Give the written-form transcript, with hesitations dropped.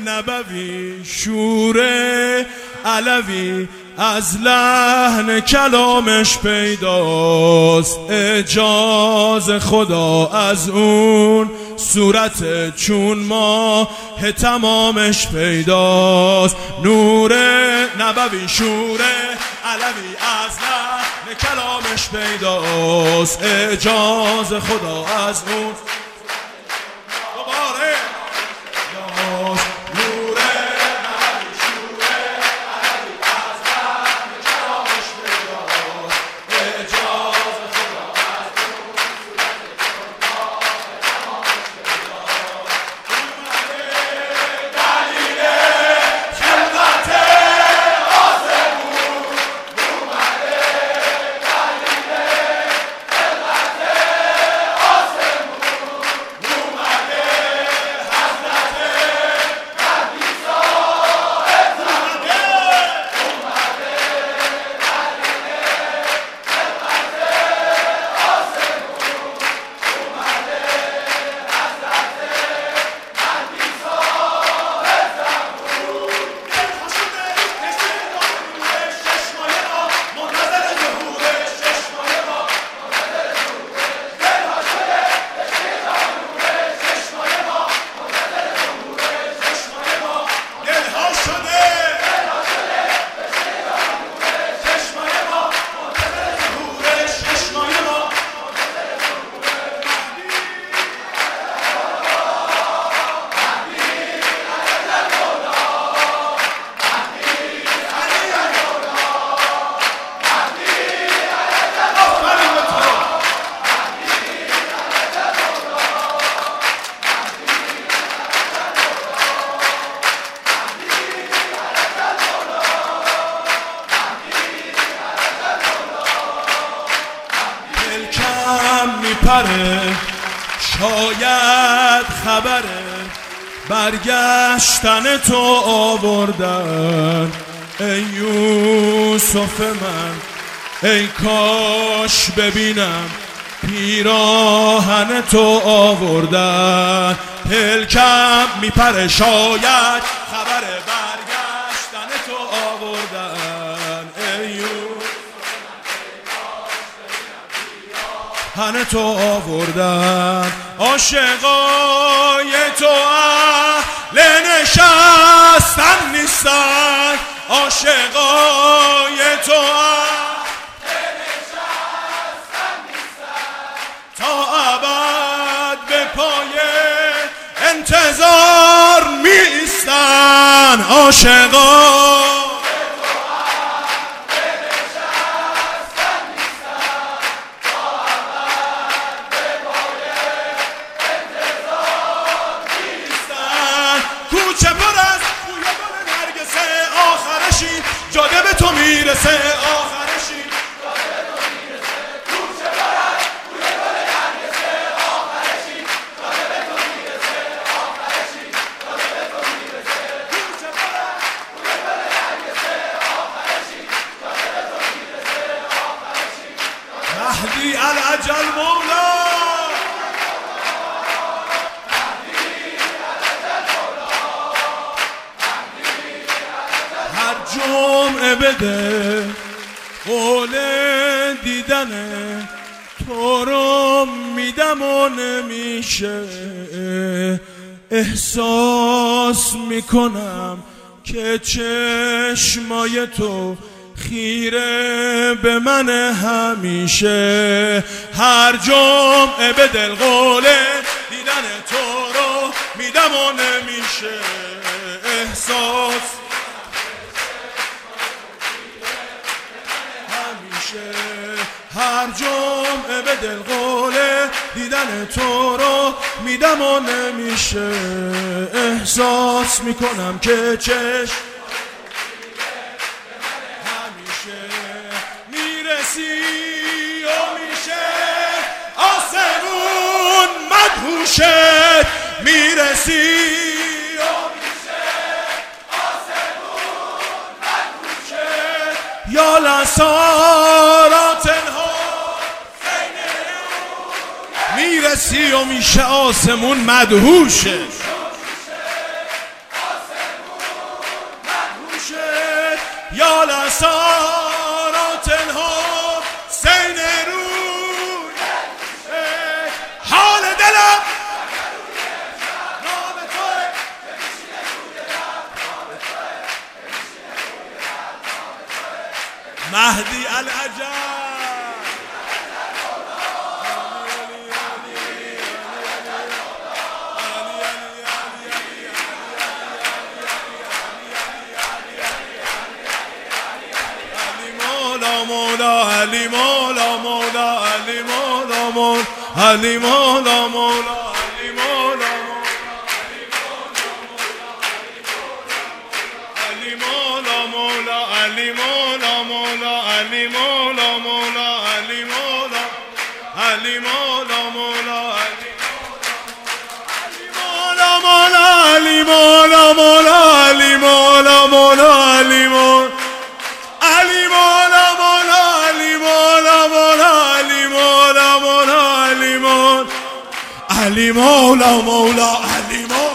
نبوی شور علوی از لحن کلامش پیداست، اعجاز خدا از اون صورت چون ماه تمامش پیداست. نور نبوی شور علوی از لحن کلامش پیداست، اعجاز خدا از اون میپره، شاید خبره برگشتن تو آوردن. ای یوسف من ای کاش ببینم پیراهن تو آوردن. پلکم میپره، شاید خبره برگشتن تو آوردن. ای همه تو آوردن. عاشقای تو اهل نشستن نیستن، عاشقای تو اهل نشستن نیستن، تا ابد به پای انتظار می ایستن. عاشقای کوچه پر از بوی گل نرگسه، آخرشی جاده به تو میرسه، آخرشی جاده به تو میرسه. کوچه پر از بوی گل نرگسه، آخرشی جاده به تو میرسه، آخرشی جاده به تو میرسه. کوچه پر از بوی گل نرگسه، آخرشی جاده به تو میرسه، آخرشی مهدی الاجل مولا. جمعه بده قول دیدن تو رو میدم و نمیشه، احساس میکنم که چشمای تو خیره به من همیشه. هر جمعه به دل قول دیدن تو رو میدم و نمیشه، احساس هر جمعه به دل قول دیدن تو رو میدم و نمیشه، احساس میکنم که چشم همیشه میرسی و میشه آسمون مدهوشت، میرسی و میشه آسمون مدهوشت. یا لسارات ها میرسی و میشه آسمون مدهوشه. اسارات الحسین روی حال دلم نام توه مهدی العجب مولا علی مولا مولا علی مولا مولا علی مولا مولا علی مولا علی مولا مولا علی مولا مولا علی مولا مولا علی مولا علی مولا مولا علی مولا مولا علی مولا مولا علی مولا علی مولا مولا علی مولا